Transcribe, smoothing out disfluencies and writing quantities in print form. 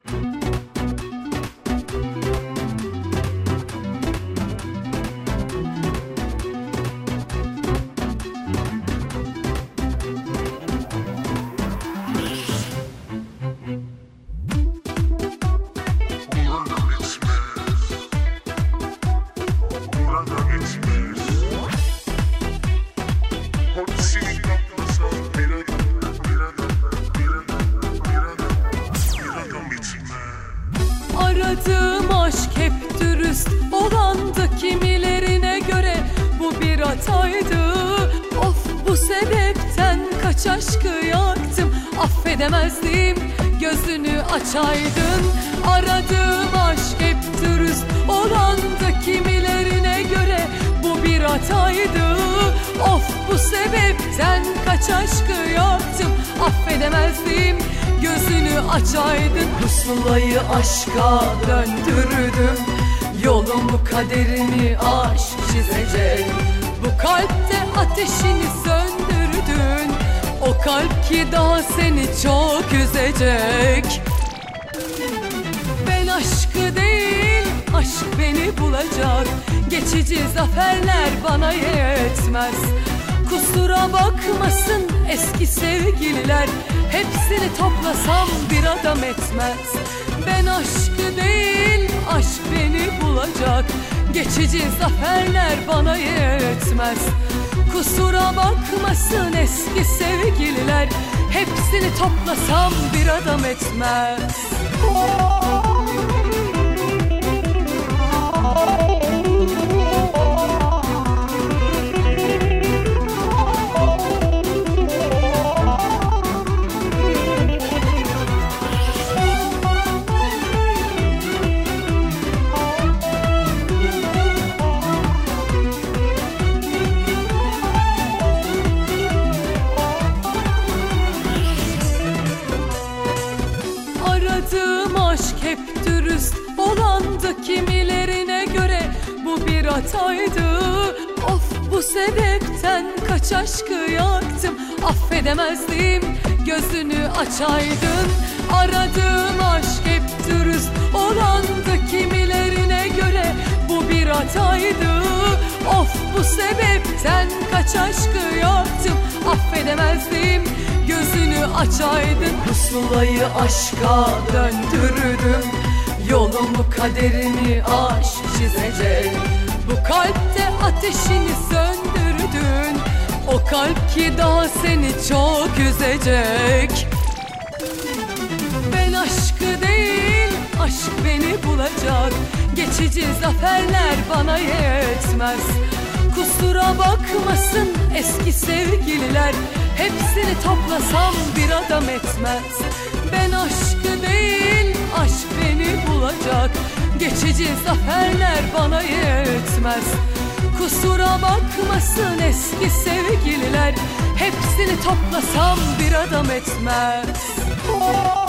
Aradığım aşk hep dürüst olandı, kimilerine göre bu bir hataydı. Of, bu sebepten kaç aşkı yaktım, affedemezdim gözünü açaydın. Aradığım aşk hep dürüst olandı, kimilerine göre bu bir hataydı. Of, bu sebepten kaç aşkı yaktım, affedemezdim gözünü açaydın. Pusulayı aşka döndürdüm, yolumu kaderimi aşk çizecek. Bu kalpte ateşini söndürdün, o kalp ki daha seni çok üzecek. Ben aşkı değil, aşk beni bulacak. Geçici zaferler bana yetmez. Kusura bakmasın eski sevgililer, hepsini toplasam bir adam etmez. Ben aşkı değil, aşk beni bulacak. Geçici zaferler bana yetmez. Kusura bakmasın eski sevgililer, hepsini toplasam bir adam etmez. Aradığım aşk hep dürüst olandı, kimilerine göre bu bir hataydı. Of, bu sebepten kaç aşkı yaktım, affedemezdim gözünü açaydın. Aradığım aşk hep dürüst olandı, kimilerine göre bu bir hataydı. Of, bu sebepten kaç aşkı yaktım, affedemezdim gözünü açaydın. Pusulayı aşka döndürdüm, yolumu kaderimi aşk çizecek. Bu kalpte ateşini söndürdün, o kalp ki daha seni çok üzecek. Ben aşkı değil, aşk beni bulacak. Geçici zaferler bana yetmez. Kusura bakmasın eski sevgililer, hepsini toplasam bir adam etmez. Ben aşkı değil, aşk beni bulacak. Geçici zaferler bana yetmez. Kusura bakmasın eski sevgililer, hepsini toplasam bir adam etmez.